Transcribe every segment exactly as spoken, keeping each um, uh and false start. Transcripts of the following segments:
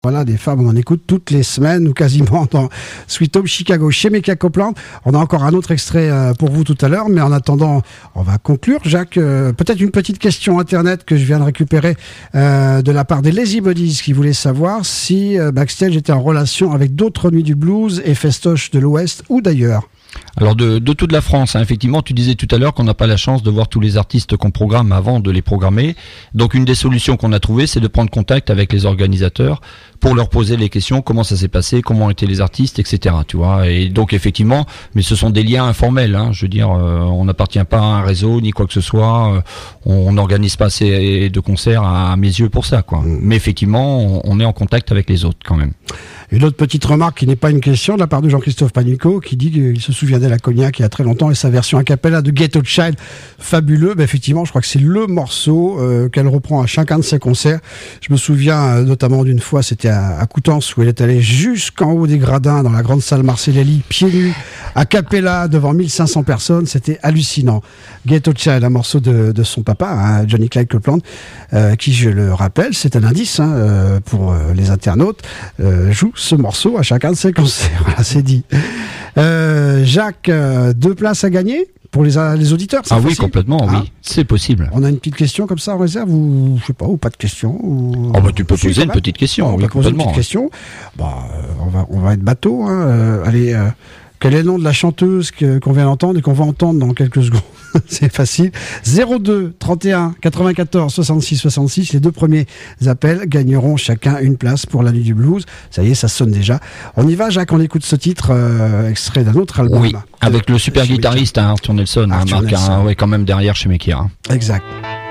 Voilà, des femmes, on en écoute toutes les semaines ou quasiment dans Sweet Home Chicago. Chez Mecca Copeland, on a encore un autre extrait euh, pour vous tout à l'heure, mais en attendant, on va conclure. Jacques, euh, peut-être une petite question internet que je viens de récupérer euh, de la part des Lazy Buddies qui voulaient savoir si euh, Backstage était en relation avec d'autres nuits du blues et festoches de l'Ouest ou d'ailleurs. Alors de, de toute la France, hein, effectivement, tu disais tout à l'heure qu'on n'a pas la chance de voir tous les artistes qu'on programme avant de les programmer. Donc une des solutions qu'on a trouvées, c'est de prendre contact avec les organisateurs pour leur poser les questions, comment ça s'est passé, comment étaient les artistes, et cetera. Tu vois. Et donc effectivement, mais ce sont des liens informels. Hein, je veux dire, euh, on n'appartient pas à un réseau ni quoi que ce soit. Euh, on n'organise pas assez de concerts à, à mes yeux pour ça, quoi. Mais effectivement, on, on est en contact avec les autres quand même. Une autre petite remarque qui n'est pas une question de la part de Jean-Christophe Panico qui dit qu'il se souvient d'Ella Cognac il y a très longtemps et sa version a cappella de Ghetto Child, fabuleux. Ben effectivement, je crois que c'est le morceau euh, qu'elle reprend à chacun de ses concerts. Je me souviens euh, notamment d'une fois, c'était à, à Coutances où elle est allée jusqu'en haut des gradins dans la grande salle Marcellelli, pieds nus, a cappella devant mille cinq cents personnes. C'était hallucinant. Ghetto Child, un morceau de, de son papa, hein, Johnny Clyde Copeland, euh, qui, je le rappelle, c'est un indice hein, euh, pour euh, les internautes, euh, joue ce morceau à chacun de ses concerts. Voilà, c'est dit. Euh, Jacques, euh, deux places à gagner pour les, les auditeurs. Ah facile. oui, complètement, hein oui, c'est possible. On a une petite question comme ça en réserve ou je sais pas, ou pas de question ou... Oh bah tu peux si, poser une petite question, on oui, peut poser une complètement. petite question. Bah, euh, on va, on va être bateau. Hein. Euh, allez, euh, quel est le nom de la chanteuse que, qu'on vient d'entendre et qu'on va entendre dans quelques secondes? C'est facile. zéro deux trente et un quatre-vingt-quatorze soixante-six soixante-six. Les deux premiers appels gagneront chacun une place pour la nuit du blues. Ça y est, ça sonne déjà. On y va, Jacques, on écoute ce titre euh, extrait d'un autre album. Oui, avec le super guitariste hein, Arthur Nelson, Arthur hein, Marc, Nelson. hein, ouais, quand même derrière chez Mecca. Hein. Exact.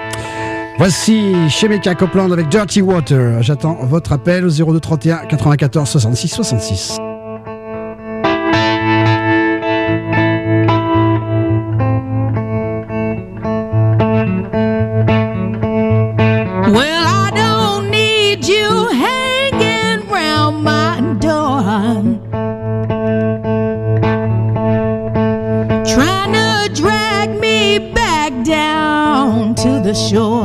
Voici chez Mecca Copeland avec Dirty Water. J'attends votre appel au zéro deux trente et un quatre-vingt-quatorze soixante-six soixante-six. Well, I don't need you hanging round my door, trying to drag me back down to the shore.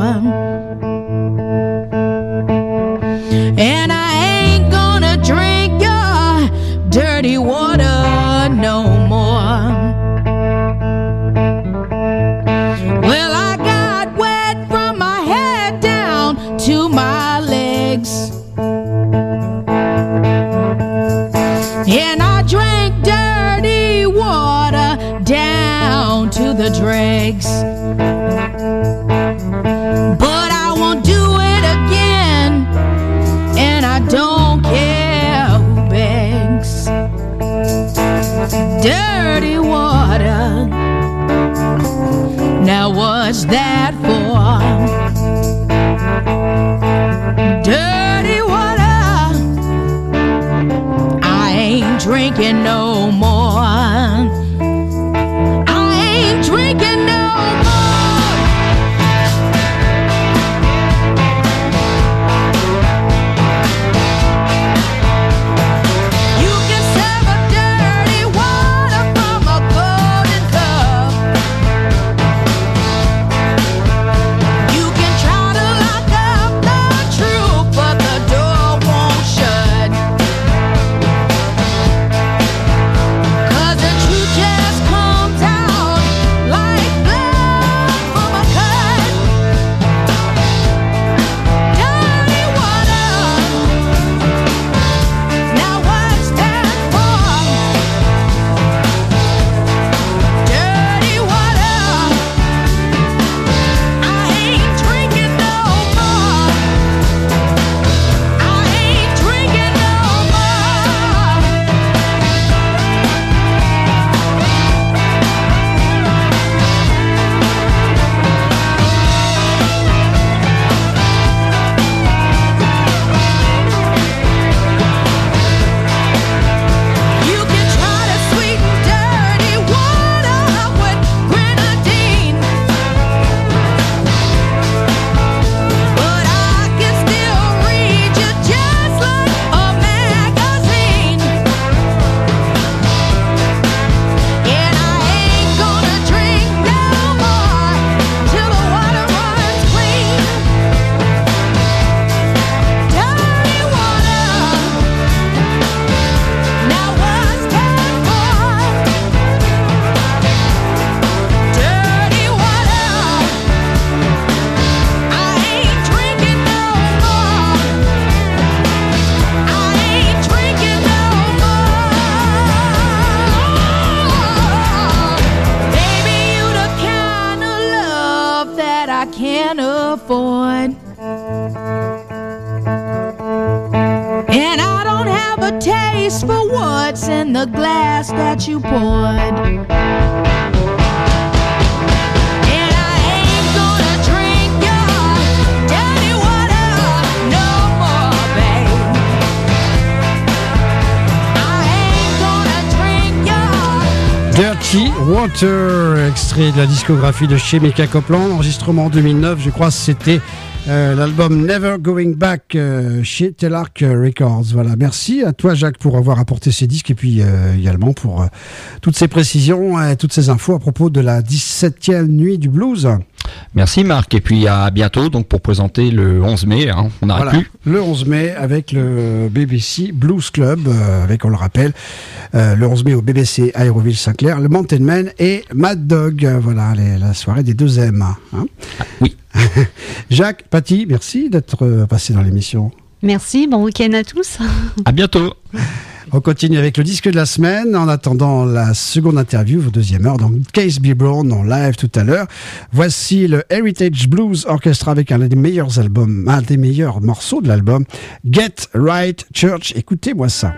And I ain't gonna drink your dirty water no more. Well, I got wet from my head down to my legs, and I drank dirty water down to the dregs. But I won't do it again, and I don't care who begs. Dirty water, now what's that for? Dirty water, I ain't drinking no more. I ain't drinking no more. You can serve a dirty water from a golden cup. You can try to lock up the truth, but the door won't shut. afford. And I don't have a taste for what's in the glass that you poured. And I ain't gonna drink your dirty water no more, babe. I ain't gonna drink your Dirty Water, extrait de la discographie de Chemical Copeland, enregistrement en deux mille neuf, je crois que c'était euh, l'album Never Going Back euh, chez Telarc Records. Voilà, merci à toi Jacques pour avoir apporté ces disques et puis euh, également pour euh, toutes ces précisions et toutes ces infos à propos de la dix-septième nuit du blues. Merci Marc, et puis à bientôt donc pour présenter le onze mai, hein, on n'arrête Voilà, plus. le onze mai avec le B B C Blues Club, euh, avec, on le rappelle, euh, le onze mai au B B C Aéroville-Saint-Clair, le Mountain Man et Mad Dog. Euh, voilà, les, la soirée des deux M. Hein. Ah, oui. Jacques, Paty, merci d'être euh, passé dans l'émission. Merci, bon week-end à tous. À bientôt. On continue avec le disque de la semaine en attendant la seconde interview, deuxième heure, donc Case B. Brown en live tout à l'heure. Voici le Heritage Blues Orchestra avec un des meilleurs albums, un des meilleurs morceaux de l'album, Get Right Church. Écoutez-moi ça.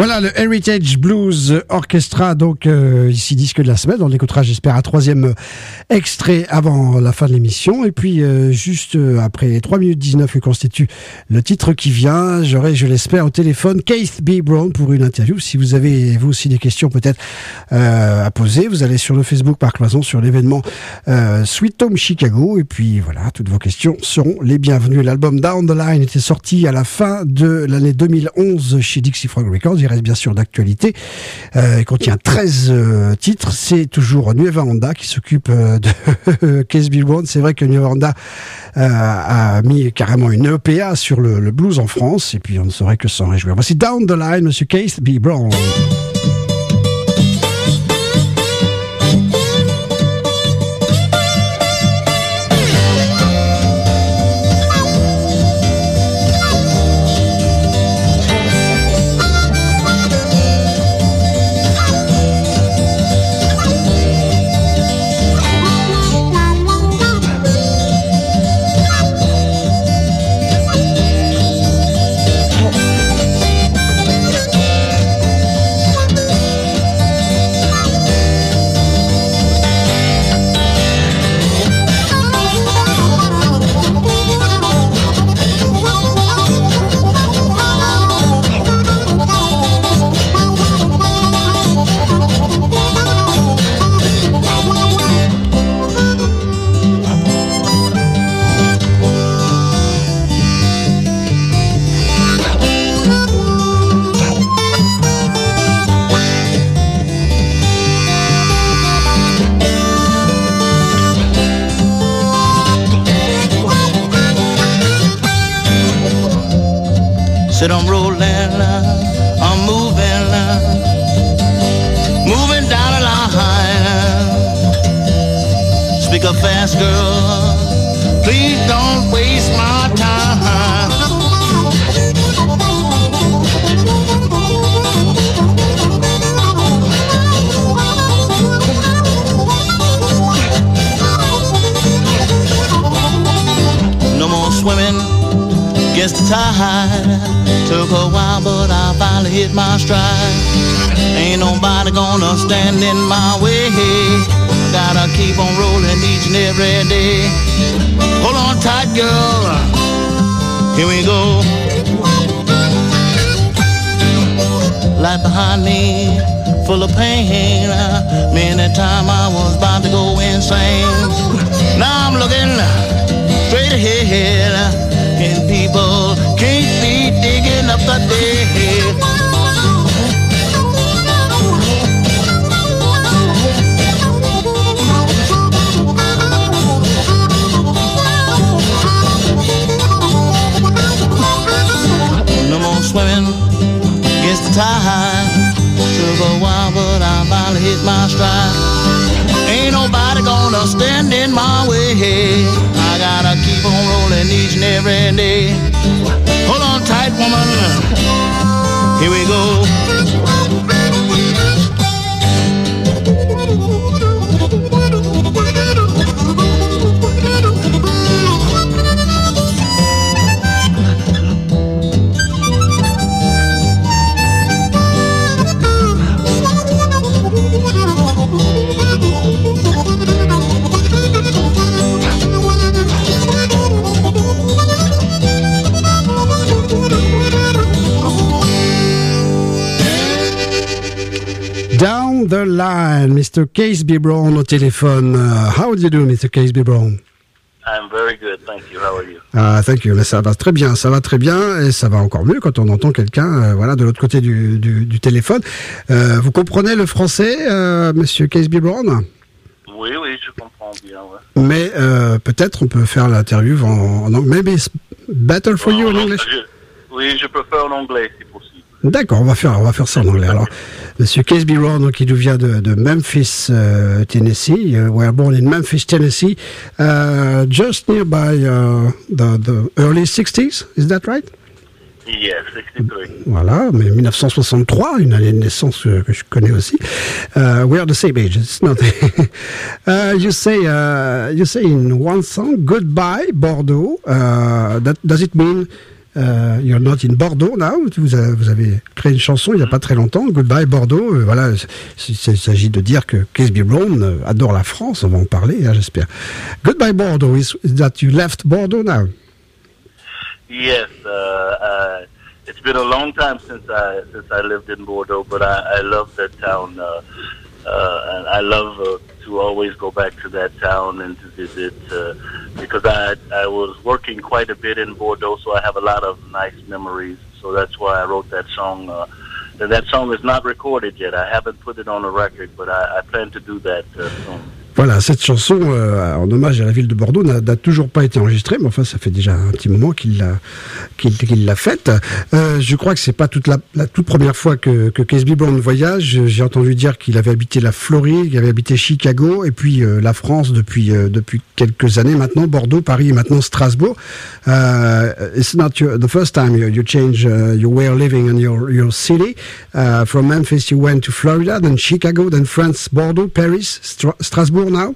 Voilà le Heritage Blues Orchestra, donc euh, ici disque de la semaine. On l'écoutera, j'espère, un troisième extrait avant la fin de l'émission. Et puis euh, juste euh, après trois minutes dix-neuf que constitue le titre qui vient, j'aurai, je l'espère, au téléphone Keith B. Brown pour une interview. Si vous avez vous aussi des questions peut-être euh, à poser, vous allez sur le Facebook par cloison sur l'événement euh, Sweet Home Chicago. Et puis voilà, toutes vos questions seront les bienvenues. L'album Down the Line était sorti à la fin de l'année deux mille onze chez Dixie Frog Records. Il reste bien sûr d'actualité. Euh, il contient treize euh, titres. C'est toujours Nueva Onda qui s'occupe euh, de Keith B. Brown. C'est vrai que Nueva Onda euh, a mis carrément une E P A sur le, le blues en France. Et puis on ne saurait que s'en réjouir. Voici Down the Line, Monsieur Keith B. Brown. Said I'm rolling, uh, I'm moving, uh, moving down the line. Speak up fast, girl, please don't waste my time. No more swimming against the tide. Took a while, but I finally hit my stride. Ain't nobody gonna stand in my way. Gotta keep on rolling each and every day. Hold on tight, girl. Here we go. Life behind me, full of pain. Many times I was about to go insane. Now I'm looking straight ahead. And people can't be digging up the dead. No more swimming against the tide. Took a while, but I finally hit my stride. Ain't nobody gonna stand in my way. I gotta keep on rolling each and every day. Hold on tight, woman. Here we go. Down the Line, Mister Keith B. Brown au téléphone. Uh, how do you do, Mister Keith B. Brown? I'm very good, thank you. How are you? Ah, thank you. Mais ça va très bien, ça va très bien, et ça va encore mieux quand on entend quelqu'un, euh, voilà, de l'autre côté du, du, du téléphone. Euh, vous comprenez le français, euh, Monsieur Keith B. Brown? Oui, oui, je comprends bien. Ouais. Mais euh, peut-être on peut faire l'interview en, en anglais. Maybe it's better for you in English. Je, oui, je préfère l'anglais si possible. D'accord, on va faire, on va faire ça en anglais. Alors, Monsieur Keith B. Brown, qui nous vient de, de Memphis, uh, Tennessee. Uh, we were born in Memphis, Tennessee, uh, just nearby uh, the, the early sixties. Is that right? Yes, sixty-three. Voilà, mais dix-neuf cent soixante-trois, une année de naissance que, que je connais aussi. Uh, we are the same age. It's not. uh, you say, uh, you say in one song, "Goodbye, Bordeaux." Uh, that does it mean Uh, you're not in Bordeaux now. Vous avez, vous avez créé une chanson il n'y a pas très longtemps, Goodbye Bordeaux. Euh, voilà, il s'agit de dire que Casey Brown euh, adore la France. On va en parler, hein, j'espère. Goodbye Bordeaux is, is that you left Bordeaux now? Yes, uh, uh, it's been a long time since I since I lived in Bordeaux, but I, I love that town. Uh, uh, and I love uh, to always go back to that town and to visit uh, because I I was working quite a bit in Bordeaux, so I have a lot of nice memories. So that's why I wrote that song. Uh, and that song is not recorded yet. I haven't put it on a record, but I, I plan to do that uh, soon. Voilà, cette chanson euh, en hommage à la ville de Bordeaux n'a, n'a toujours pas été enregistrée, mais enfin ça fait déjà un petit moment qu'il l'a, qu'il, qu'il l'a faite. Euh, je crois que c'est pas toute la, la toute première fois que, que Casey Brown voyage. J'ai entendu dire qu'il avait habité la Floride, qu'il avait habité Chicago, et puis euh, la France depuis euh, depuis quelques années maintenant, Bordeaux, Paris et maintenant Strasbourg. Uh, it's not your, the first time you, you change uh, your way of living in your your city. Uh, from Memphis you went to Florida, then Chicago, then France, Bordeaux, Paris, Stra- Strasbourg. Now?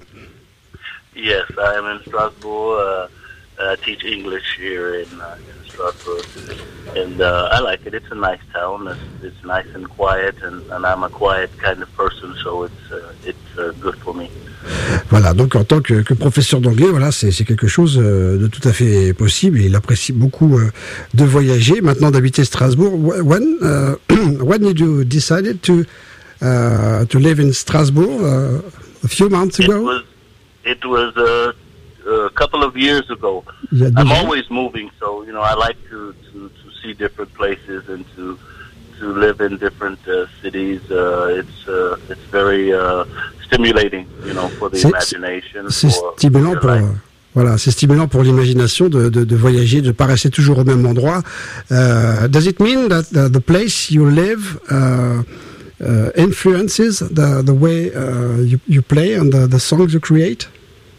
Yes, I am in Strasbourg. Uh, I teach English here in, uh, in Strasbourg, and uh, I like it. It's a nice town. It's, it's nice and quiet, and, and I'm a quiet kind of person, so it's uh, it's uh, good for me. Voilà, donc en tant que, que professeur d'anglais, voilà, c'est, c'est quelque chose euh, de tout à fait possible. Et il apprécie beaucoup euh, de voyager, maintenant d'habiter Strasbourg. When uh, when did you decided to uh, to live in Strasbourg? Uh, A few months ago? It was, it was uh, a couple of years ago. Yeah, I'm always moving, so you know I like to, to, to see different places and to to live in different uh, cities. Uh, it's uh, it's very uh, stimulating, you know, for the c'est, imagination. C'est for, stimulant for pour euh, voilà, c'est stimulant pour l'imagination de, de, de voyager, de ne pas rester toujours au même endroit. Uh, does it mean that the, the place you live uh, Uh, influences the the way uh, you you play and the, the songs you create?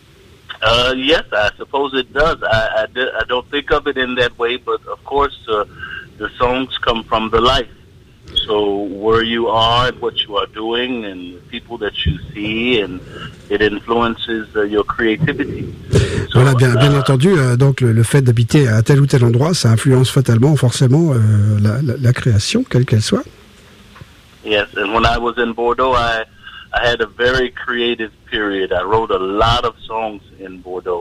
Uh, yes, I suppose it does. I, I, di- I don't think of it in that way, but of course, uh, the songs come from the life. So where you are and what you are doing and the people that you see, and it influences uh, your creativity. So, voilà, bien, bien uh, entendu. Euh, donc le, le fait d'habiter à tel ou tel endroit, ça influence fatalement, forcément, euh, la, la, la création, quelle qu'elle soit. Yes, and when I was in Bordeaux, I I had a very creative period. I wrote a lot of songs in Bordeaux.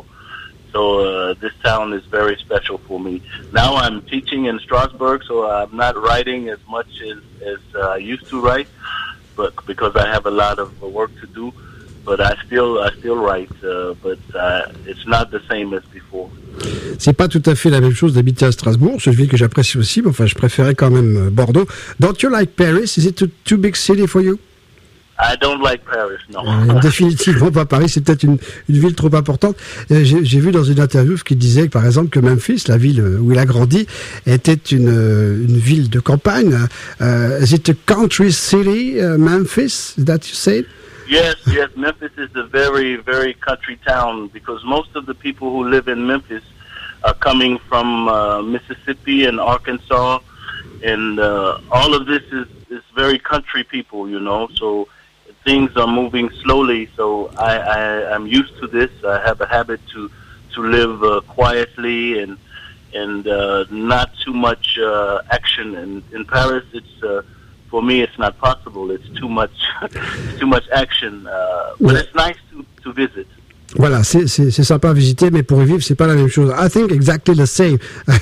So uh, this town is very special for me. Now I'm teaching in Strasbourg, so I'm not writing as much as, as uh, I used to write, but because I have a lot of work to do. But I still I still write, uh, but uh, it's not the same as before. C'est pas tout à fait la même chose d'habiter à Strasbourg, c'est une ville que j'apprécie aussi, mais enfin je préférais quand même Bordeaux. Don't you like Paris? Is it a too big city for you? I don't like Paris, no. Euh, définitivement pas Paris, c'est peut-être une, une ville trop importante. Euh, j'ai, j'ai vu dans une interview qu'il disait par exemple que Memphis, la ville où il a grandi, était une, une ville de campagne. Uh, is it a country city, uh, Memphis, that you said? Yes, yes, Memphis is a very, very country town because most of the people who live in Memphis are coming from uh, Mississippi and Arkansas, and uh, all of this is, is very country people, you know, so things are moving slowly, so I, I, I'm used to this. I have a habit to, to live uh, quietly and, and uh, not too much uh, action. And in Paris, it's... Uh, For me, it's not possible. It's too much, it's too much action. Uh, but yeah. It's nice to, to visit. Voilà, c'est, c'est, c'est sympa à visiter, mais pour y vivre, c'est pas la même chose. I think exactly the same,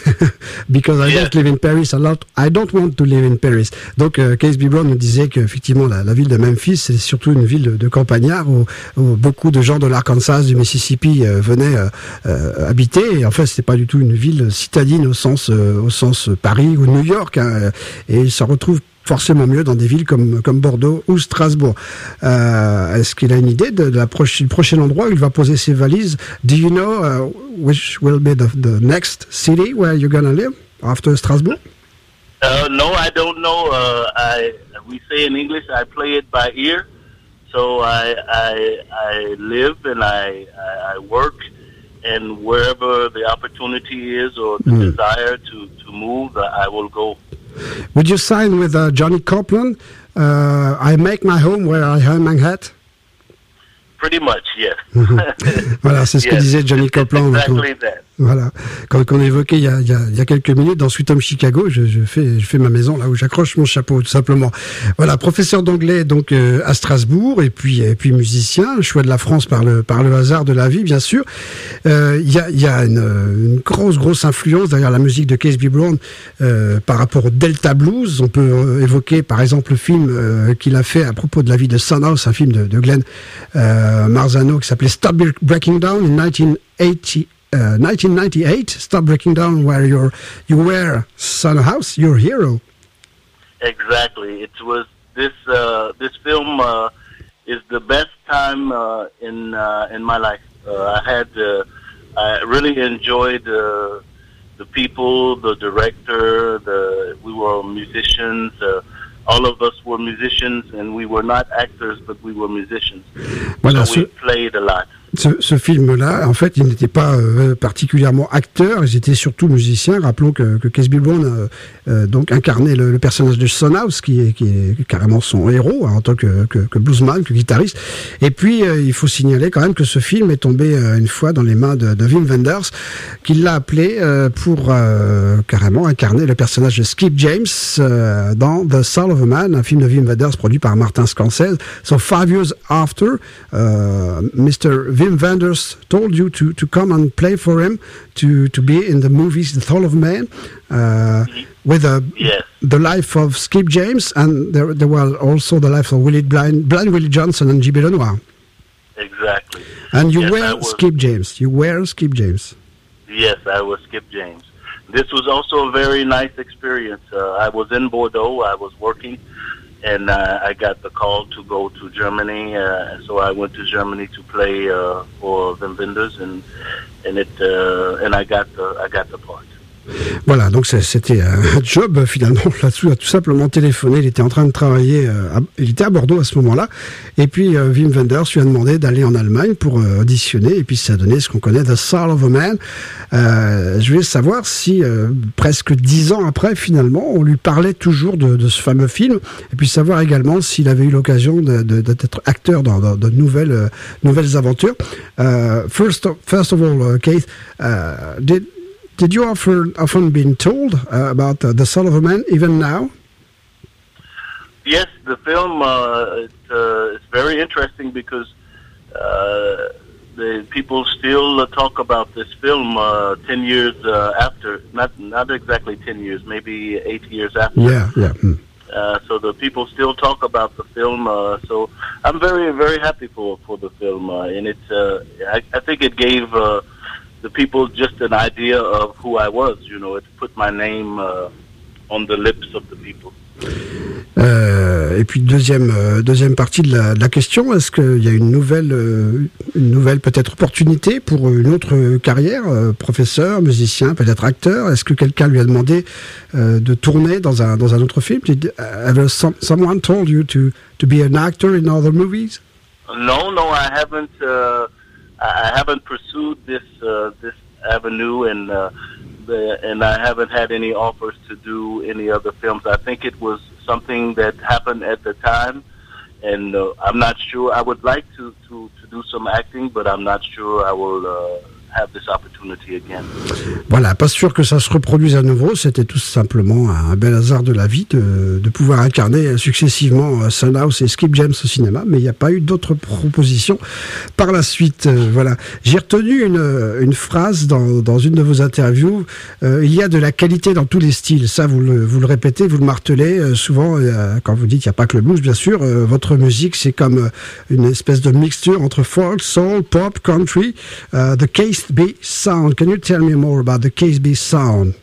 because I yeah. don't live in Paris a lot. I don't want to live in Paris. Donc, euh, Casey Brown nous disait qu'effectivement, la, la ville de Memphis, c'est surtout une ville de, de campagnards où, où beaucoup de gens de l'Arkansas, du Mississippi euh, venaient euh, euh, habiter. Et en fait, c'était pas du tout une ville citadine au sens, euh, au sens Paris ou New York. Hein, et ils s'en retrouvent forcément mieux dans des villes comme, comme Bordeaux ou Strasbourg. Euh, est-ce qu'il a une idée de, de la proche, du prochain endroit où il va poser ses valises? Do you know uh, which will be the, the next city where you're gonna live after Strasbourg? Uh, no, I don't know. Uh, I we say in English, I play it by ear. So I I, I live and I, I I work, and wherever the opportunity is or the mm. desire to to move, I will go. Would you sign with uh, Johnny Copeland? Uh, I make my home where I hang my hat. Pretty much, yes. Voilà, c'est ce yes. que disait Johnny Copeland. Exactly that. Voilà, comme qu'on évoquait il y, a, il, y a, il y a quelques minutes dans Sweet Home Chicago, je, je, fais, je fais ma maison là où j'accroche mon chapeau tout simplement. Voilà, professeur d'anglais donc euh, à Strasbourg et puis et puis musicien, choix de la France par le par le hasard de la vie bien sûr. Euh, il y a il y a une, une grosse grosse influence derrière la musique de Casey Brown euh, par rapport au Delta Blues. On peut euh, évoquer par exemple le film euh, qu'il a fait à propos de la vie de Son House, un film de, de Glenn euh, Marzano qui s'appelait Stop Breaking Down in nineteen eighty. Uh, nineteen ninety-eight, Stop Breaking Down, where you're, you were Son House, your hero. Exactly. It was this uh, this film uh, is the best time uh, in uh, in my life. Uh, I had uh, I really enjoyed uh, the people, the director. The we were musicians. Uh, all of us were musicians, and we were not actors, but we were musicians. Voilà, so we played a lot. Ce, ce film-là, en fait, ils n'étaient pas euh, particulièrement acteurs, ils étaient surtout musiciens. Rappelons que, que Casey Brown euh, euh, donc incarnait le, le personnage de Son House, qui est, qui est carrément son héros hein, en tant que, que, que bluesman, que guitariste. Et puis, euh, il faut signaler quand même que ce film est tombé euh, une fois dans les mains de, de Wim Wenders, qui l'a appelé euh, pour euh, carrément incarner le personnage de Skip James euh, dans The Soul of a Man, un film de Wim Wenders produit par Martin Scorsese. So five years after, uh, Mister Wim Wenders told you to, to come and play for him, to, to be in the movies The Soul of Man, uh, with a, yes. the life of Skip James, and there, there was also the life of Willie Blind, Blind Willie Johnson and J B Lenoir. Exactly. And you yes, were was, Skip James. You were Skip James. Yes, I was Skip James. This was also a very nice experience. Uh, I was in Bordeaux. I was working. And uh, I got the call to go to Germany, uh, so I went to Germany to play uh, for Wim Wenders, and and it uh, and I got the I got the part. Voilà, donc c'était un job finalement. Là-dessus, il a tout simplement téléphoné. Il était en train de travailler. Euh, à, il était à Bordeaux à ce moment-là. Et puis euh, Wim Wenders lui a demandé d'aller en Allemagne pour euh, auditionner. Et puis ça a donné ce qu'on connaît, The Soul of a Man. Euh, je voulais savoir si euh, presque dix ans après, finalement, on lui parlait toujours de, de ce fameux film. Et puis savoir également s'il avait eu l'occasion de, de, d'être acteur dans, dans de nouvelles euh, nouvelles aventures. Uh, first, of, first of all, uh, Keith, uh, did Did you often, often been told uh, about uh, The Soul of a Man, even now? Yes, the film uh, it, uh, it's very interesting because uh, the people still uh, talk about this film uh, ten years uh, after. Not not exactly ten years, maybe eight years after. Yeah, yeah. Mm. Uh, so the people still talk about the film. Uh, so I'm very very happy for for the film, uh, and it uh, I, I think it gave. Uh, the people just an idea of who I was, you know, it put my name uh, on the lips of the people. Euh, et puis deuxième euh, deuxième partie de la, de la question, est-ce qu'il y a une nouvelle euh, une nouvelle peut-être opportunité pour une autre carrière, euh, professeur, musicien, peut-être acteur? Est-ce que quelqu'un lui a demandé euh, de tourner dans un dans un autre film? Did uh, some, someone told you to to be an actor in other movies? No, no, I haven't. Uh, I haven't pursued this uh, this avenue, and uh, the, and I haven't had any offers to do any other films. I think it was something that happened at the time, and uh, I'm not sure. I would like to, to, to do some acting, but I'm not sure I will uh, have this opportunity again. Voilà, pas sûr que ça se reproduise à nouveau. C'était tout simplement un bel hasard de la vie de, de pouvoir incarner successivement Son House et Skip James au cinéma, mais il n'y a pas eu d'autres propositions par la suite. Euh, voilà, j'ai retenu une, une phrase dans, dans une de vos interviews. Euh, il y a de la qualité dans tous les styles. Ça, vous le, vous le répétez, vous le martelez euh, souvent euh, quand vous dites qu'il n'y a pas que le blues, bien sûr. Euh, votre musique, c'est comme une espèce de mixture entre folk, soul, pop, country. Uh, the Casey B sound. Can you tell me more about the Casey B sound?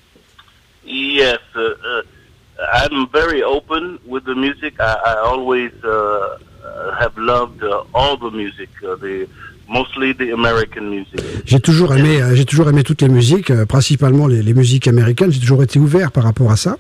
Yes, uh, uh, I'm very open with the music. I, I always uh, have loved uh, all the music, uh, the mostly the American music. J'ai toujours aimé, euh, j'ai toujours aimé toutes les musiques, euh, principalement les, les musiques américaines. J'ai toujours été ouvert par rapport à ça.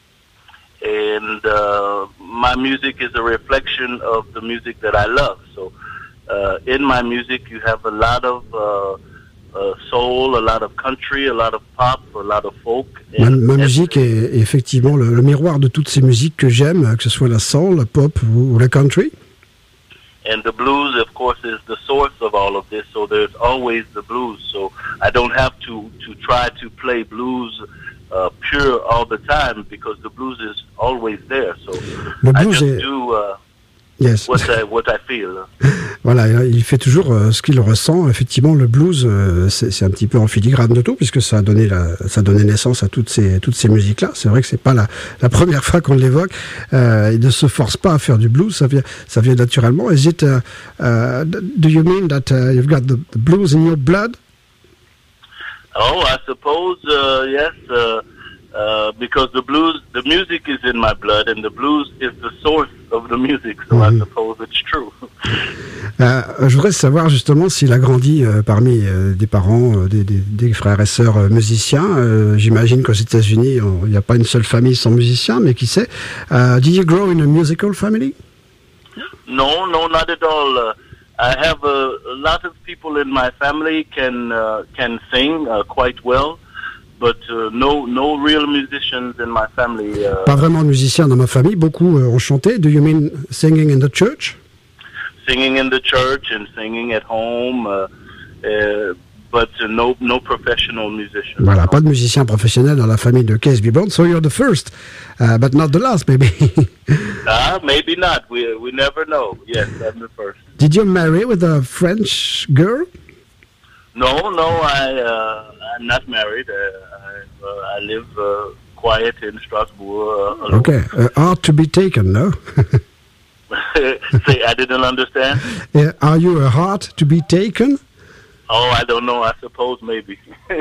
And uh, my music is a reflection of the music that I love. So, uh, in my music, you have a lot of uh, uh, soul, a lot of country, a lot of pop, a lot of folk. Ma, ma musique est, est effectivement le, le miroir de toutes ces musiques que j'aime, que ce soit la soul, la pop ou, ou la country. And the blues, of course, is the source of all of this. So there's always the blues. So I don't have to, to try to play blues uh, pure all the time because the blues is always there. So I just est... do uh, yes. what, I, what I feel. Voilà, il fait toujours euh, ce qu'il ressent. Effectivement, le blues, euh, c'est, c'est un petit peu en filigrane de tout, puisque ça a donné, la, ça a donné naissance à toutes ces, toutes ces musiques-là. C'est vrai que c'est pas la, la première fois qu'on l'évoque. Euh, il ne se force pas à faire du blues, ça vient, ça vient naturellement. Is it, uh, uh, do you mean that uh, you've got the, the blues in your blood? Oh, I suppose, uh, yes, uh, uh, because the blues, the music is in my blood, and the blues is the source of the music, so mm-hmm. I suppose it's true. Euh, je voudrais savoir justement s'il a grandi euh, parmi euh, des parents, euh, des, des, des frères et sœurs euh, musiciens. Euh, j'imagine qu'aux États-Unis, il n'y a pas une seule famille sans musicien, mais qui sait. Uh, did you grow in a musical family? No, no, not at all. Uh, I have a, a lot of people in my family can uh, can sing uh, quite well. But uh, no, no real musicians in my family. Uh, Pas vraiment de musiciens dans ma famille. Beaucoup euh, ont chanté. Do you mean singing in the church? Singing in the church and singing at home, uh, uh, but uh, no, no professional musicians. Voilà, pas de musicien professionnel dans la famille de Casey Brown. So you're the first, uh, but not the last, maybe. Ah, uh, maybe not. We we never know. Yes, I'm the first. Did you marry with a French girl? No, no, I uh, I'm not married. Uh, I, uh, I live uh, quiet in Strasbourg. Uh, alone. Okay, uh, hard to be taken, no? Say, I didn't understand. Uh, are you a heart to be taken? Oh, I don't know. I suppose maybe,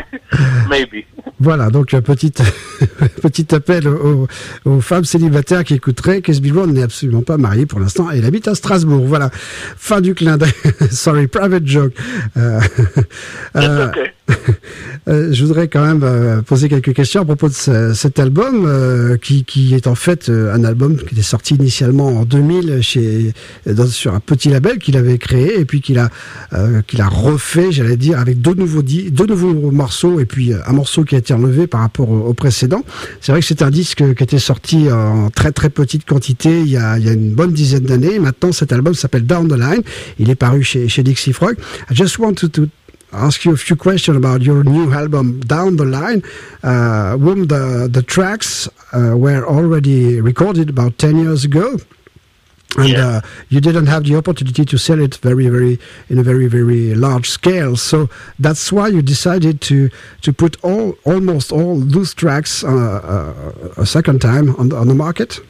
maybe. Voilà, donc un petit petit appel aux, aux femmes célibataires qui écouteraient. Casey Brown n'est absolument pas marié pour l'instant et il habite à Strasbourg. Voilà, fin du clin d'œil. Sorry, private joke. Euh, euh, okay. euh, je voudrais quand même euh, poser quelques questions à propos de ce, cet album euh, qui, qui est en fait euh, un album qui était sorti initialement en deux mille chez dans, sur un petit label qu'il avait créé et puis qu'il a euh, qu'il a refait, j'allais dire, avec deux nouveaux di- deux nouveaux morceaux et puis un morceau qui a été enlevé par rapport au, au précédent. C'est vrai que c'est un disque qui était sorti en très très petite quantité il y a, il y a une bonne dizaine d'années. Maintenant, cet album s'appelle Down the Line. Il est paru chez, chez Dixie Frog. I just want to, to ask you a few questions about your new album Down the Line. Uh, whom the, the tracks uh, were already recorded about ten years ago. And yeah. uh, you didn't have the opportunity to sell it very, very in a very, very large scale. So that's why you decided to to put all almost all those tracks uh, uh, a second time on the, on the market.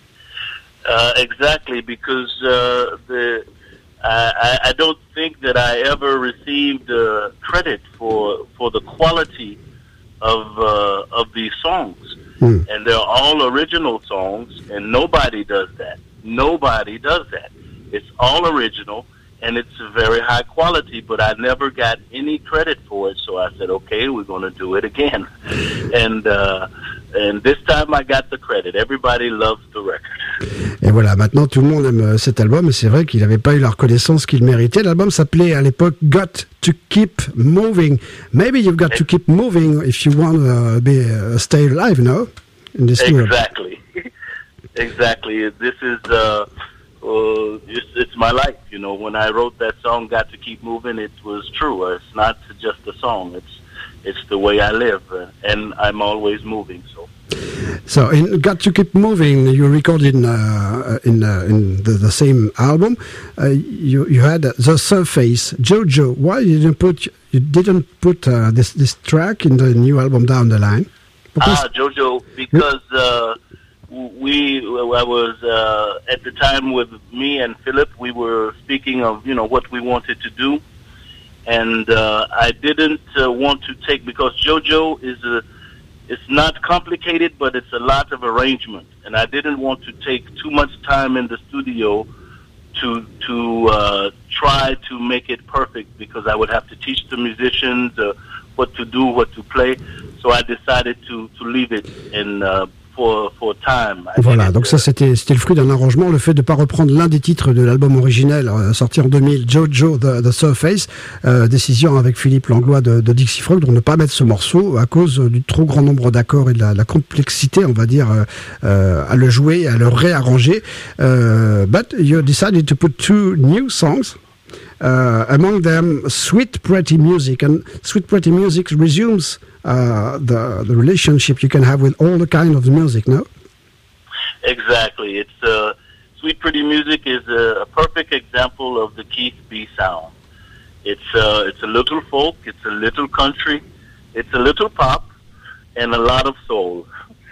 Uh, exactly, because uh, the I, I don't think that I ever received uh, credit for for the quality of uh, of these songs, hmm. and they're all original songs, and nobody does that. Nobody does that. It's all original, and it's very high quality, but I never got any credit for it, so I said, okay, we're going to do it again. And uh, and this time I got the credit. Everybody loves the record. Et voilà, maintenant tout le monde aime cet album, et c'est vrai qu'il n'avait pas eu la reconnaissance qu'il méritait. L'album s'appelait à l'époque Got to Keep Moving. Maybe you've got to keep moving if you want to be, uh, stay alive, no? In this exactly. Exactly. This is, uh, uh, it's, it's my life. You know, when I wrote that song, Got to Keep Moving, it was true. It's not just a song. It's it's the way I live, uh, and I'm always moving. So. So, in Got to Keep Moving, you recorded in uh, in, uh, in the, the same album. Uh, you you had The Surface, Jojo. Why you didn't put you didn't put uh, this this track in the new album Down the Line? Because ah, Jojo, because. Uh, We, I was uh, at the time with me and Philip. We were speaking of, you know, what we wanted to do, and uh, I didn't uh, want to take because JoJo is a, it's not complicated, but it's a lot of arrangement, and I didn't want to take too much time in the studio to to uh, try to make it perfect because I would have to teach the musicians uh, what to do, what to play. So I decided to to leave it and. Uh, for for time. I Voilà, think donc it's, ça uh, c'était c'était le fruit d'un arrangement, le fait de ne pas reprendre l'un des titres de l'album originel euh, sorti en deux mille, Jojo the, the Surface, euh, décision avec Philippe Langlois de, de Dixie Frog, de ne pas mettre ce morceau à cause du trop grand nombre d'accords et de la, la complexité, on va dire, euh, euh, à le jouer, à le réarranger. Uh, but you decided to put two new songs. Uh, among them, Sweet Pretty Music, and Sweet Pretty Music resumes uh, the the relationship you can have with all the kind of music, no? Exactly. It's uh, Sweet Pretty Music is a, a perfect example of the Keith B sound. It's uh, it's a little folk, it's a little country, it's a little pop, and a lot of soul.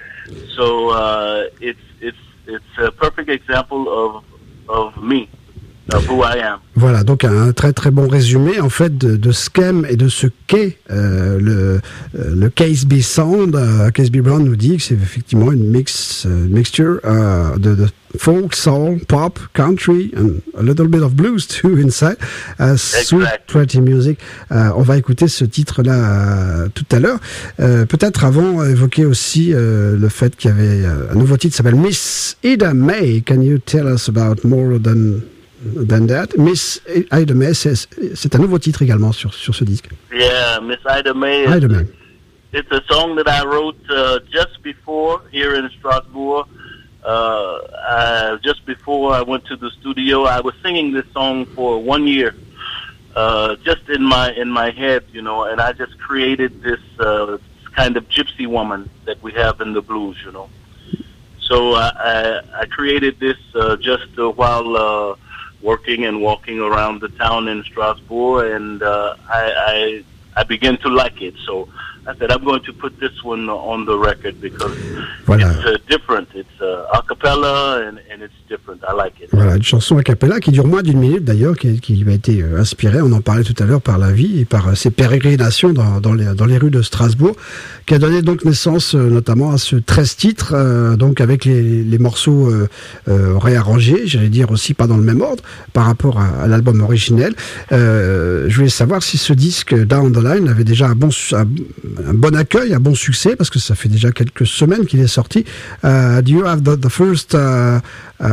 So uh, it's it's it's a perfect example of of me. Of who I am. Voilà, donc un très très bon résumé en fait de, de ce qu'aime et de ce qu'est euh, le, euh, le K S B Sound. Euh, K S B Brown nous dit que c'est effectivement une mix, euh, mixture euh, de, de folk, soul, pop, country, and a little bit of blues too inside. Uh, Sweet Pretty Music. Euh, on va écouter ce titre-là euh, tout à l'heure. Euh, peut-être avant évoquer aussi euh, le fait qu'il y avait euh, un nouveau titre qui s'appelle Miss Ida May. Can you tell us about more than Than that. Miss Ida May, c'est, c'est un nouveau titre également sur, sur ce disque. Yeah, Miss Ida May. Ida May. It's a song that I wrote uh, just before here in Strasbourg. Uh, uh, just before I went to the studio, I was singing this song for one year, uh, just in my in my head, you know, and I just created this uh, kind of gypsy woman that we have in the blues, you know. So uh, I, I created this uh, just uh, while uh, working and walking around the town in Strasbourg, and uh, I, I I began to like it. So I said, I'm going to put this one on the record because voilà. it's uh, different. It's uh, a cappella and, and it's different. I like it. Voilà, une chanson a cappella qui dure moins d'une minute d'ailleurs, qui, qui lui a été euh, inspirée, on en parlait tout à l'heure, par la vie et par euh, ses pérégrinations dans, dans, les, dans les rues de Strasbourg, qui a donné donc naissance euh, notamment à ce treize titres, euh, donc avec les, les morceaux euh, euh, réarrangés, j'allais dire aussi pas dans le même ordre par rapport à, à l'album originel. Euh, je voulais savoir si ce disque Down the Line avait déjà un bon, un, un bon accueil, un bon succès, parce que ça fait déjà quelques semaines qu'il est sorti. Uh, do you have the, the first uh, uh,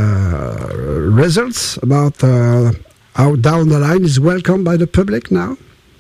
results about uh, how Down the Line is welcomed by the public now?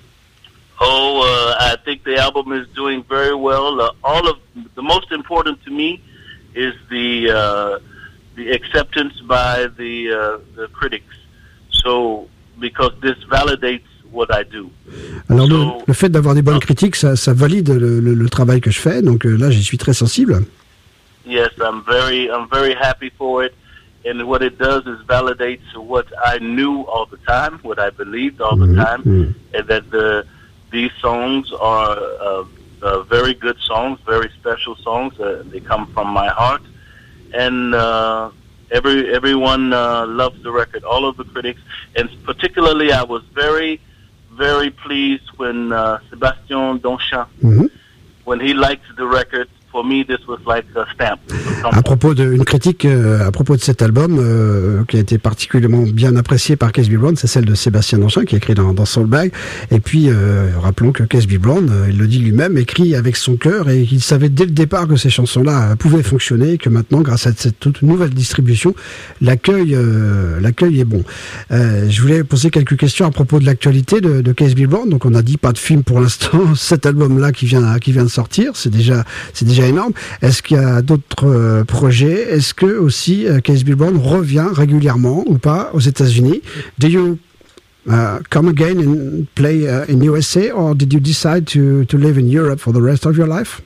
Oh, uh, I think the album is doing very well. Uh, all of the most important to me is the uh, the acceptance by the uh, the critics. So because this validates what I do. Alors so, le, le fait d'avoir des bonnes critiques, ça, ça valide le, le, le travail que je fais. Donc euh, là, j'y suis très sensible. Yes, I'm very I'm very happy for it. And what it does is validates what I knew all the time, what I believed all mm-hmm. the time, mm-hmm. and that the these songs are uh, uh, very good songs, very special songs. Uh, they come from my heart, and uh, every everyone uh, loves the record. All of the critics, and particularly, I was very, very pleased when uh, Sébastien Donchamp, mm-hmm. when he liked the record. For me, this was like a stamp. À propos d'une critique euh, à propos de cet album euh, qui a été particulièrement bien apprécié par K S B Brown, c'est celle de Sébastien Donchamp qui a écrit dans, dans Soulbag. Et puis euh, rappelons que K S B Brown, euh, il le dit lui-même, écrit avec son cœur et qu'il savait dès le départ que ces chansons-là pouvaient fonctionner et que maintenant, grâce à cette toute nouvelle distribution, l'accueil euh, l'accueil est bon. Euh, je voulais poser quelques questions à propos de l'actualité de, de K S B Brown. Donc on a dit pas de film pour l'instant. Cet album-là qui vient qui vient de sortir, c'est déjà c'est déjà énorme. Est-ce qu'il y a d'autres euh, projets? Est-ce que aussi euh, K S B Brown revient régulièrement ou pas aux États-Unis? Do you uh, come again and play uh, in U S A, or did you decide to to live in Europe for the rest of your life?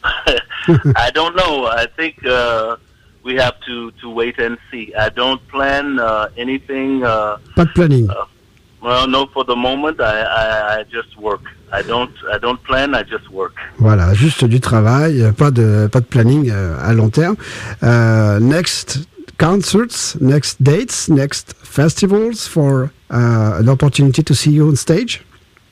I don't know. I think uh, we have to to wait and see. I don't plan uh, anything. Uh, pas de planning. Uh, well, no, for the moment, I, I, I just work. I don't, I don't plan, I just work. Voilà, juste du travail, pas de, pas de planning euh, à long terme. Uh, next concerts, next dates, next festivals for uh, an opportunity to see you on stage?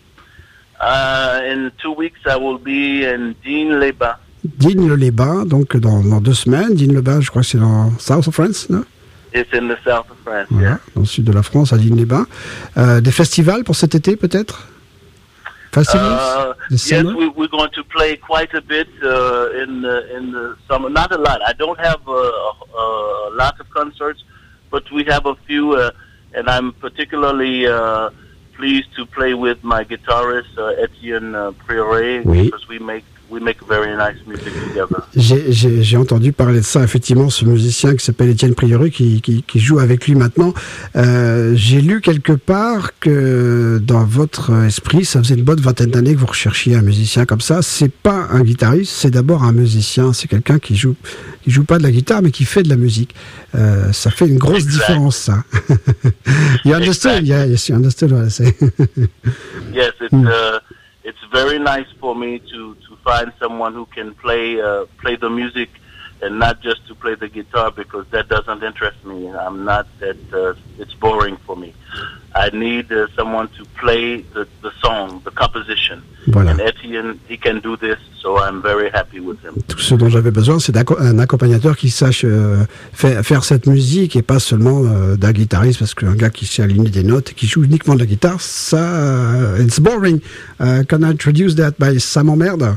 Uh, in two weeks, I will be in Digne-les-Bains. Digne-les-Bains, donc dans, dans deux semaines. Digne-les-Bains, je crois que c'est dans South of France, non? It's in the south of France, voilà, yeah. Dans le sud de la France, à Digne-les-Bains. Euh, des festivals pour cet été, peut-être? festivals? Uh, the yes, summer? we, we're going to play quite a bit uh, in the, in the summer. Not a lot. I don't have a, a, a lot of concerts, but we have a few, uh, and I'm particularly uh, pleased to play with my guitarist uh, Etienne uh, Priore, oui. because we make we make very nice music together. J'ai, j'ai, j'ai entendu parler de ça, effectivement, ce musicien qui s'appelle Etienne Priore, qui, qui, qui joue avec lui maintenant. Euh, j'ai lu quelque part que dans votre esprit, ça faisait une bonne vingtaine d'années que vous recherchiez un musicien comme ça. C'est pas un guitariste, c'est d'abord un musicien. C'est quelqu'un qui joue, qui joue pas de la guitare, mais qui fait de la musique. Euh, ça fait une grosse Exactly. différence, ça. You understood? Exactly. Yeah, yes, you understood what I say. Yes, it's uh, it's very nice for me to, to find someone who can play uh, play the music and not just to play the guitar, because that doesn't interest me. I'm not that. Uh, it's boring for me. I need uh, someone to play the, the song, the composition. Voilà. And Etienne, he can do this, so I'm very happy with him. Tout ce dont j'avais besoin, c'est d'un accompagnateur qui sache euh, faire, faire cette musique et pas seulement euh, d'un guitariste, parce qu'un gars qui sait aligner des notes et qui joue uniquement de la guitare, ça, uh, it's boring. Uh, can I introduce that by Sam Emmerde?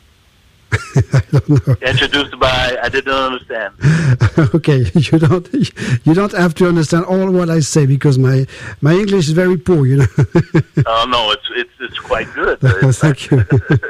I don't know. Introduced by, I didn't understand. Okay, you don't you don't have to understand all what I say, because my my English is very poor, you know. Oh no, it's it's it's quite good. Thank you.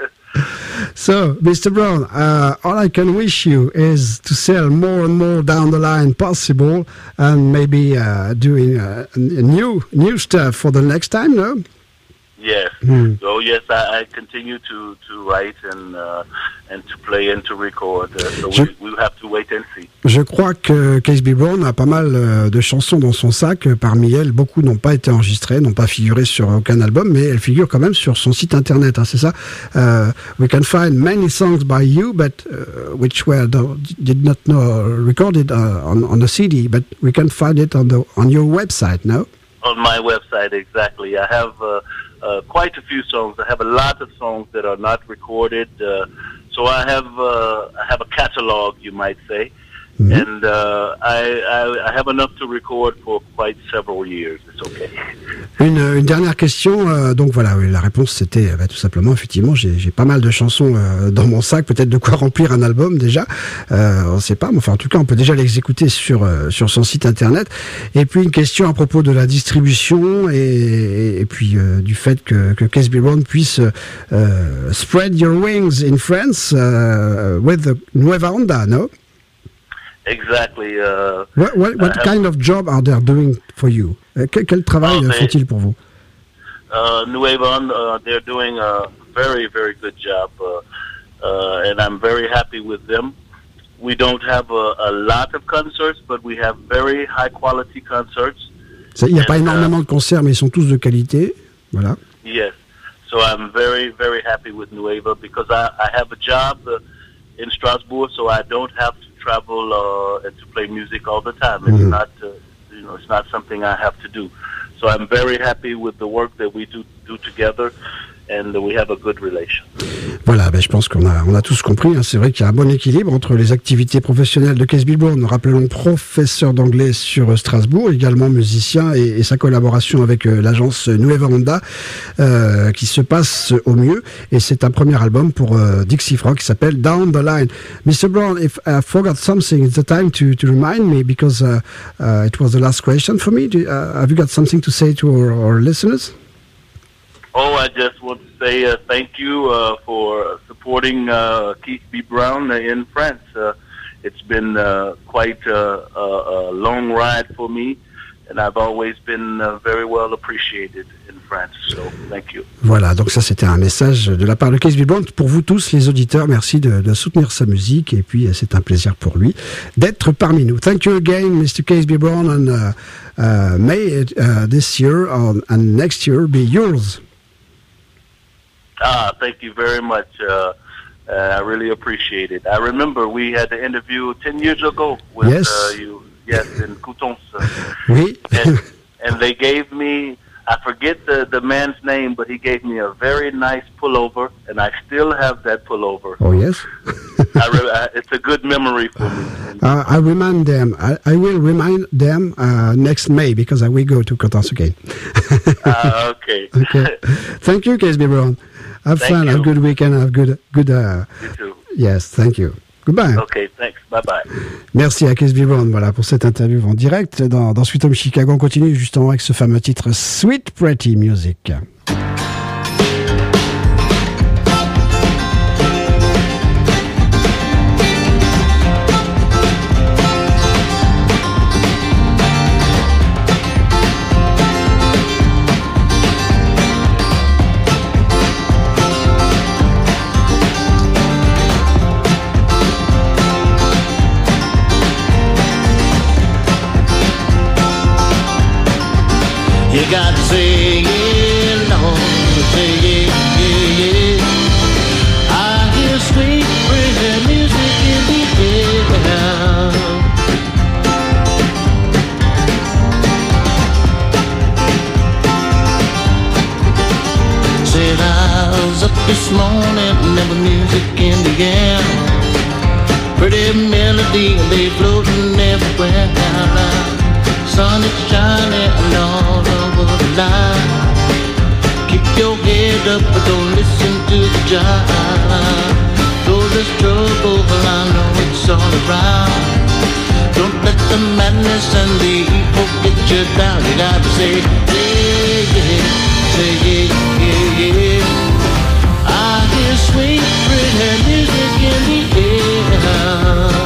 So, Mister Brown, uh, all I can wish you is to sell more and more down the line possible, and maybe uh, doing uh, new new stuff for the next time, no? Yes. Mm. So yes, I, I continue to, to write and uh, and to play and to record. Uh, so Je- we we have to wait and see. Je crois que Casey Brown a pas mal euh, de chansons dans son sac. Parmi elles, beaucoup n'ont pas été enregistrées, n'ont pas figuré sur aucun album, mais elles figurent quand même sur son site internet, hein, c'est ça. Uh, we can find many songs by you, but uh, which were do- did not know recorded uh, on on a C D, but we can find it on the on your website, no? On my website, exactly. I have uh, uh, quite a few songs. I have a lot of songs that are not recorded. Uh, so I have uh, I have a catalog, you might say. Mhm. And uh, I, I, I have enough to record for quite several years. It's okay. Une, une dernière question. euh, donc voilà, oui, la réponse c'était euh, bah, tout simplement, effectivement, j'ai j'ai pas mal de chansons euh, dans mon sac, peut-être de quoi remplir un album déjà. Euh, on sait pas, mais enfin en tout cas, on peut déjà les exécuter sur euh, sur son site internet. Et puis une question à propos de la distribution et, et, et puis euh, du fait que que Casey Brown puisse euh, spread your wings in France uh, with the Nueva Onda, no? Exactly. Uh, What, what, what Uh, kind of job are they doing for you? Euh, Quel, quel travail Oh, euh, they- font-ils pour vous? uh, Nueva, uh, they're doing a very, very good job, uh, uh, and I'm very happy with them. We don't have a, a lot of concerts, but we have very high quality concerts. Ça, il n'y a pas And, uh, énormément de concerts, mais ils sont tous de qualité. Voilà. Yes, so I'm very, very happy with Nueva because I, I have a job uh, in Strasbourg, so I don't have to travel uh, and to play music all the time. It's Mhm. not, uh, you know, it's not something I have to do. So I'm very happy with the work that we do do together, and we have a good relation. Voilà, ben, je pense qu'on a, on a tous compris. Hein. C'est vrai qu'il y a un bon équilibre entre les activités professionnelles de Casey Brown, rappelons professeur d'anglais sur Strasbourg, également musicien, et, et sa collaboration avec euh, l'agence Nueva Onda, euh, qui se passe au mieux. Et c'est un premier album pour euh, Dixie Frog qui s'appelle Down the Line. Mister Brown, if I forgot something, it's the time to, to remind me, because uh, uh, it was the last question for me. Do, uh, have you got something to say to our, our listeners? Oh, I just want to say uh, thank you uh, for supporting uh, Keith B. Brown in France. Uh, it's been uh, quite a, a, a long ride for me, and I've always been uh, very well appreciated in France. So, thank you. Voilà, donc ça c'était un message de la part de Casey Brown pour vous tous les auditeurs. Merci de, de soutenir sa musique, et puis c'est un plaisir pour lui d'être parmi nous. Thank you again, Mister Casey Brown, and uh, uh, may it, uh, this year or, and next year be yours. Ah, thank you very much. Uh, uh, I really appreciate it. I remember we had the interview ten years ago with Yes. uh, you, yes, in Coutances. Oui. and, and they gave me, I forget the, the man's name, but he gave me a very nice pullover, and I still have that pullover. Oh yes. I re- I, it's a good memory for me. And, Uh, I remind them. I, I will remind them uh, next May, because I will go to Coutances again. uh, okay. Okay. Thank you, Casey Brown. Have Thank fun. you. Have a good weekend. Have good, good. Uh, You too. yes, thank you. Goodbye. Okay, thanks. Bye-bye. Merci à Casey Brown, voilà, pour cette interview en direct dans, dans Sweet Home Chicago. On continue justement avec ce fameux titre Sweet Pretty Music. You got to say yeah, Lord, say yeah, yeah, yeah. I hear sweet, pretty music in the air. Said I was up this morning and there was music in the air. Pretty melody, they floating everywhere. Sun is shining all over the line. Keep your head up, but don't listen to the jive. Though there's trouble, I know it's all around. Don't let the madness and the evil get you down. You gotta say, yeah, yeah, say yeah, yeah, yeah. I hear sweet, pretty music in the air.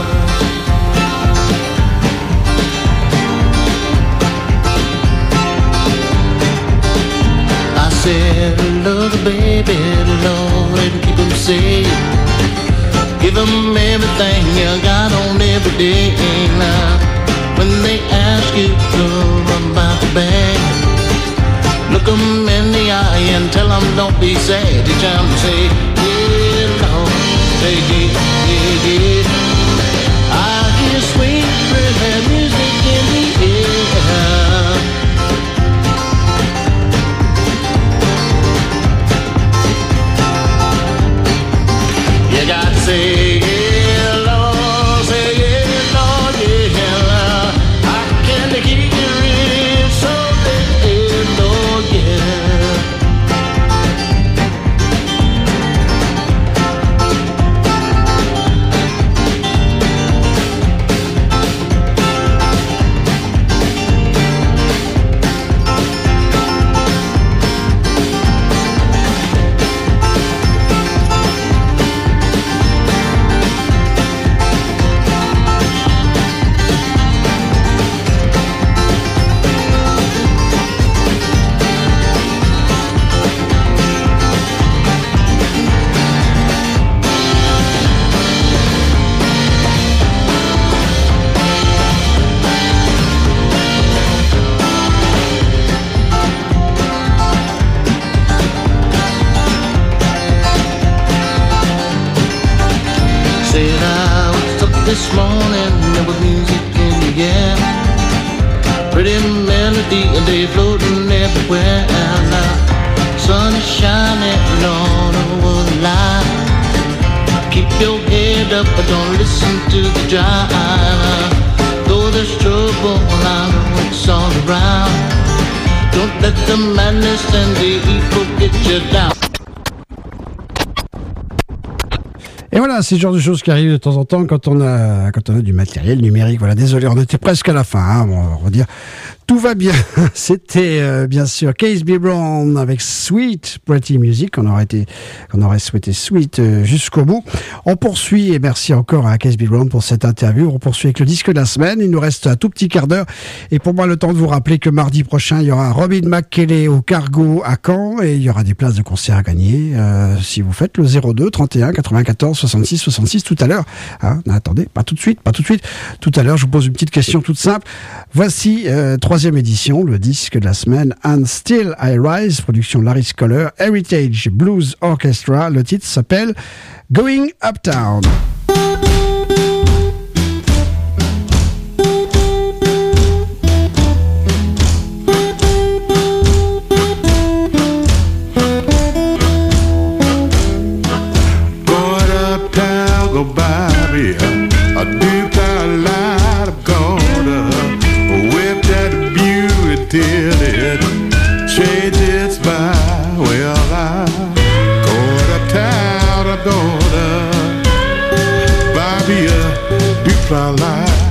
I said, love the baby, Lord, and keep him safe. Give him everything you got on every day. Now, when they ask you about the bag, look them in the eye and tell them don't be sad. Teach them to say, yeah, Lord, say yeah, yeah, yeah. I hear sweet, pretty music in the air. You got to say, yeah, Lord, say, yeah, Lord, yeah, Lord. I can't keep you real, so yeah, Lord, yeah. Said I was up this morning, there was music in the air. Pretty melody, and they floating everywhere. Now, sun is shining all over the line. Keep your head up, but don't listen to the drive. Though there's trouble, I know it's all around. Don't let the madness and the evil get you down. Et voilà, c'est le genre de choses qui arrivent de temps en temps quand on a, quand on a du matériel numérique. Voilà, désolé, on était presque à la fin, hein, bon, on va dire. Tout va bien. C'était euh, bien sûr Casey Brown avec Sweet Pretty Music. On aurait été, on aurait souhaité Sweet euh, jusqu'au bout. On poursuit et merci encore à Casey Brown pour cette interview. On poursuit avec le disque de la semaine. Il nous reste un tout petit quart d'heure et pour moi le temps de vous rappeler que mardi prochain il y aura Robin McKelley au Cargo à Caen et il y aura des places de concert à gagner euh, si vous faites le zéro deux trente et un quatre-vingt-quatorze soixante-six soixante-six tout à l'heure. Hein, attendez, pas tout de suite, pas tout de suite. Tout à l'heure, je vous pose une petite question toute simple. Voici euh, troisième édition, le disque de la semaine, And Still I Rise, production Larry Scholler, Heritage Blues Orchestra. Le titre s'appelle Going Uptown. Go by me, a deep down light of gold, whip that beauty till it changes by. Well, I'm going extra life.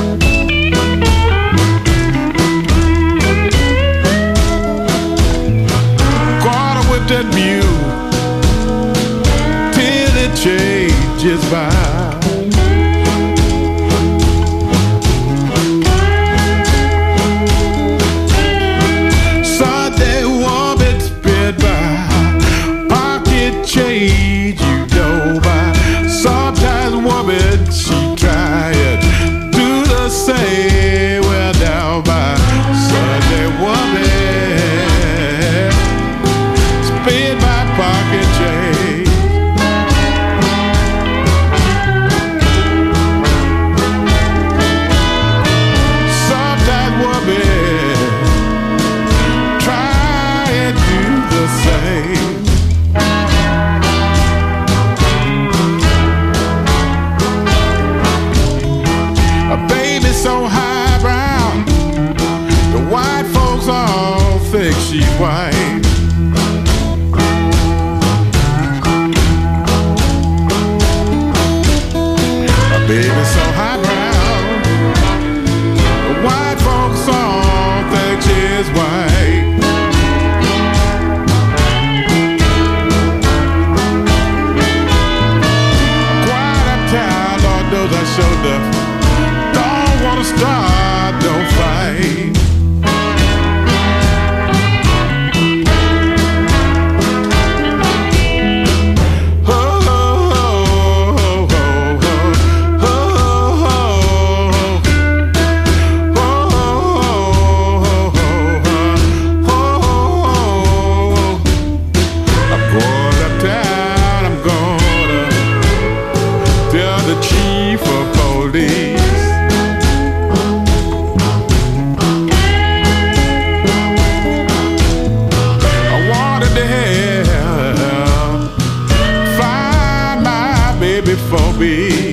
Quarter with that mule till it changes by. Sunday woman sped by, pocket change you know by. Sometimes woman she try it, do the same. Well down by Sunday woman spend my pocket change. Sometimes woman try and do the same. A baby so highbrow, the white folks all think she's white. A baby so highbrow, the white folks all think she's white. Quiet uptown, Lord knows I showed up. Don't wanna start, don't fight. Oh, oh, oh, oh, oh, oh, oh. I'm going uptown, I'm gonna tell the chief of police. For me.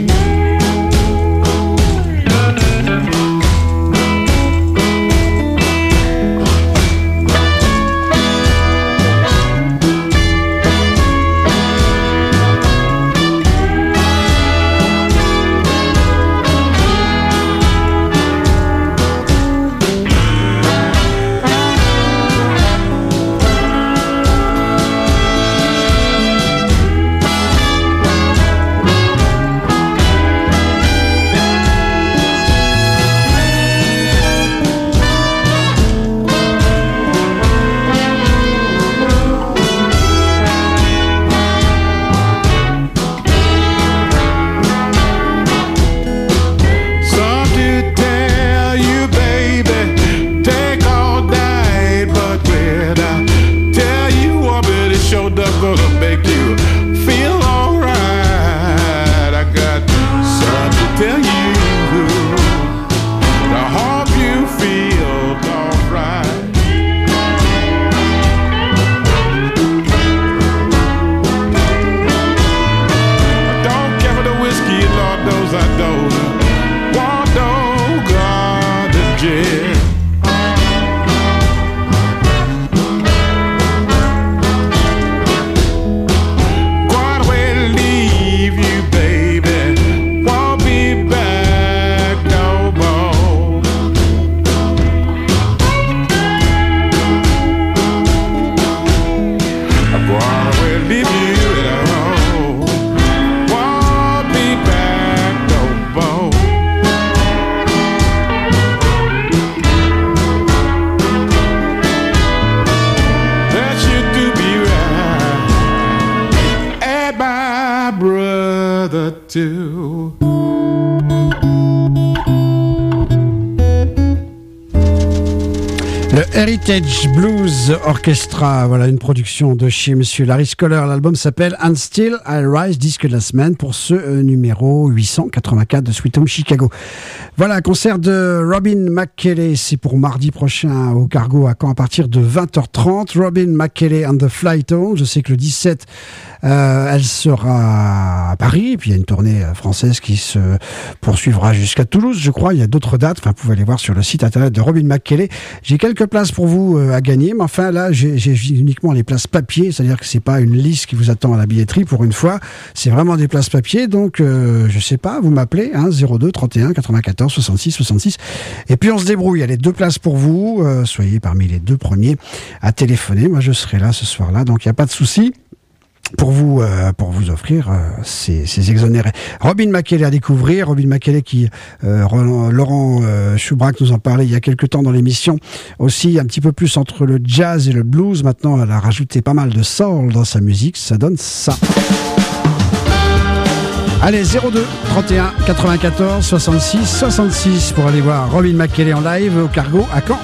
too. Le Heritage Blues Orchestra, voilà une production de chez Monsieur Larry Scholler. L'album s'appelle And Still I Rise, disque de la semaine pour ce euh, numéro huit cent quatre-vingt-quatre de Sweet Home Chicago. Voilà, concert de Robin McKelley, c'est pour mardi prochain au Cargo à Caen à partir de vingt heures trente. Robin McKelley and the Flytones, je sais que le dix-sept, euh, elle sera à Paris, et puis il y a une tournée française qui se poursuivra jusqu'à Toulouse, je crois. Il y a d'autres dates, enfin vous pouvez aller voir sur le site internet de Robin McKelley. J'ai quelques places places pour vous euh, à gagner, mais enfin là j'ai, j'ai uniquement les places papier, c'est-à-dire que c'est pas une liste qui vous attend à la billetterie pour une fois, c'est vraiment des places papier, donc euh, je sais pas, vous m'appelez, hein, zéro deux trente et un quatre-vingt-quatorze soixante-six soixante-six, et puis on se débrouille, il y a les deux places pour vous, euh, soyez parmi les deux premiers à téléphoner, moi je serai là ce soir-là, donc il n'y a pas de souci. Pour vous, euh, pour vous offrir euh, ces, ces exonérés. Robin McKelley à découvrir. Robin McKelley qui, euh, Laurent euh, Schoubrac nous en parlait il y a quelques temps dans l'émission. Aussi un petit peu plus entre le jazz et le blues. Maintenant, elle a rajouté pas mal de soul dans sa musique. Ça donne ça. Allez, zéro deux trente et un quatre-vingt-quatorze soixante-six soixante-six pour aller voir Robin McKelley en live au Cargo à Caen.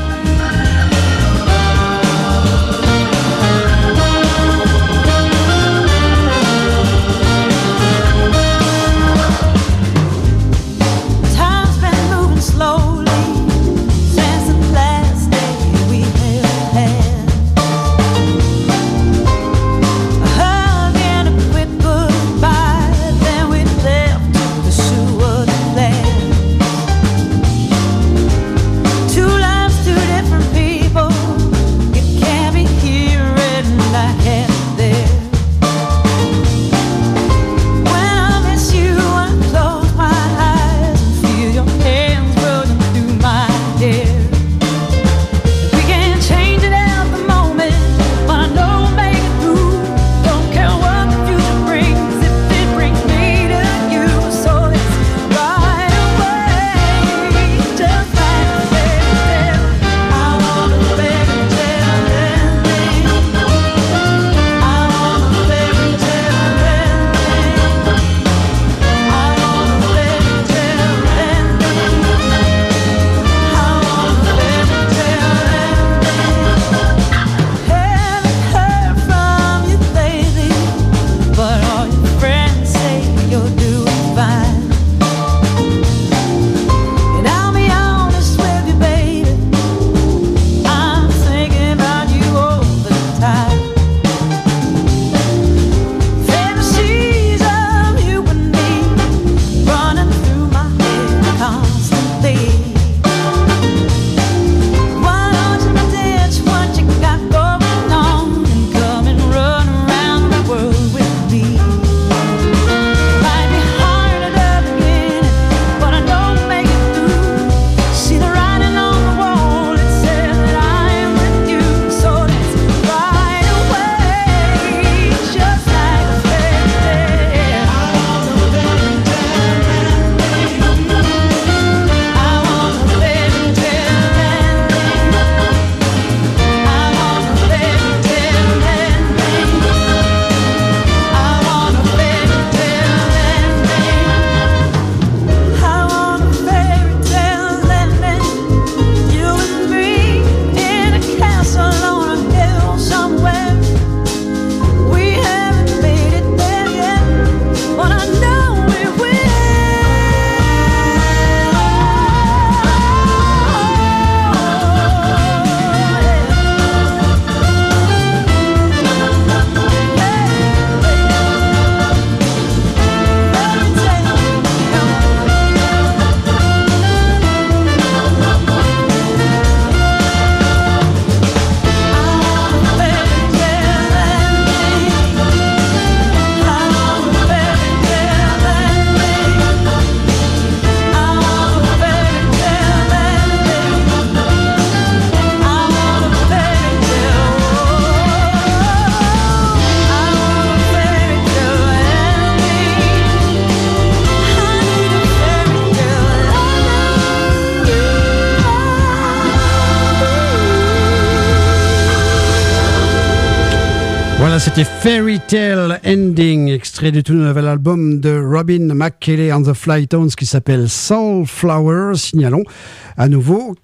Voilà, c'était Fairy Tale Ending, extrait du tout nouvel album de Robin McKelley and the Flytones qui s'appelle Soul Flower. Signalons à nouveau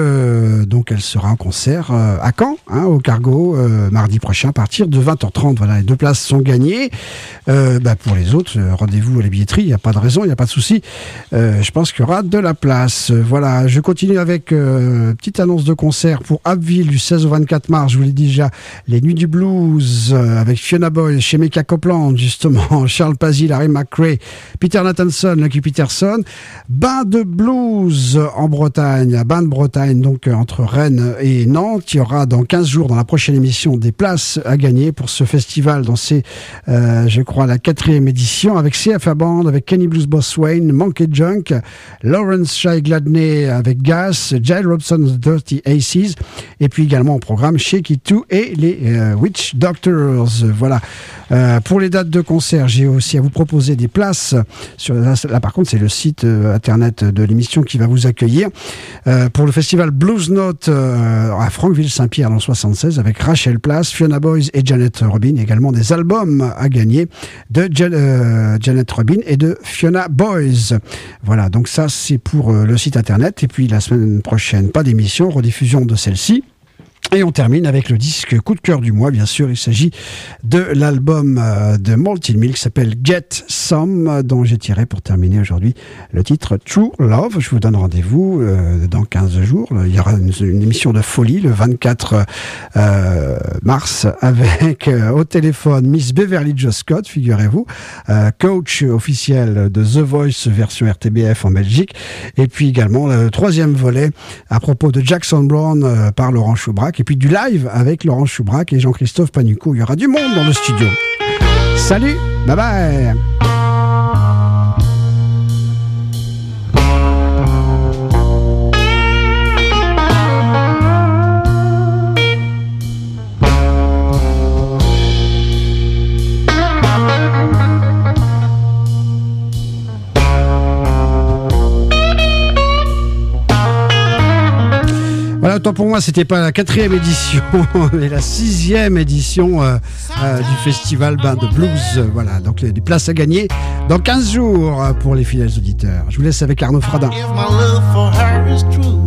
que donc elle sera en concert euh, à Caen, hein, au Cargo, euh, mardi prochain à partir de vingt heures trente. Voilà, les deux places sont gagnées. Euh, bah, pour les autres, euh, rendez-vous à la billetterie, il n'y a pas de raison, il n'y a pas de souci. Euh, je pense qu'il y aura de la place. Voilà, je continue avec euh, petite annonce de concert pour Abbeville du seize au vingt-quatre mars. Je vous l'ai dit déjà, les Nuits du Blues, euh, euh, avec Fiona Boyle, chez Mecca Copeland, justement, Charles Pazzi, Larry McRae, Peter Nathanson, Lucky Peterson. Bain de blues en Bretagne, à Bain de Bretagne, donc euh, entre Rennes et Nantes. Il y aura dans quinze jours, dans la prochaine émission, des places à gagner pour ce festival, dans ces, euh, je crois, la quatrième édition, avec C F A Band, avec Kenny Blues Boss Wayne, Monkey Junk, Lawrence Shy Gladney avec Gas, Giles Robson Dirty Aces, et puis également au programme Shake It Too et les euh, Witch Doctors. Voilà. Euh, pour les dates de concert, j'ai aussi à vous proposer des places. Sur, là, là par contre, c'est le site euh, internet de l'émission qui va vous accueillir. Euh, pour le festival Blues Note euh, à Franqueville-Saint-Pierre dans soixante-seize, avec Rachel Place, Fiona Boys et Janet Robin. Également des albums à gagner de Jan- euh, Janet Robin et de Fiona Boys. Voilà, donc ça c'est pour euh, le site internet. Et puis la semaine prochaine, pas d'émission, rediffusion de celle-ci. Et on termine avec le disque coup de cœur du mois, bien sûr. Il s'agit de l'album de Maltin Milk qui s'appelle Get Some, dont j'ai tiré pour terminer aujourd'hui le titre True Love. Je vous donne rendez-vous euh, dans quinze jours. Il y aura une, une émission de folie le vingt-quatre euh, mars avec euh, au téléphone Miss Beverly Jo Scott, figurez-vous, euh, coach officiel de The Voice version R T B F en Belgique. Et puis également le troisième volet à propos de Jackson Browne euh, par Laurent Choubrac. Et puis du live avec Laurent Choubrac et Jean-Christophe Panucco. Il y aura du monde dans le studio. Salut, bye bye. Voilà, autant pour moi, c'était pas la quatrième édition, mais la sixième édition euh, euh, du festival Bain de Blues. Voilà, donc les, des places à gagner dans quinze jours pour les fidèles auditeurs. Je vous laisse avec Arnaud Fradin. If my love for her is true,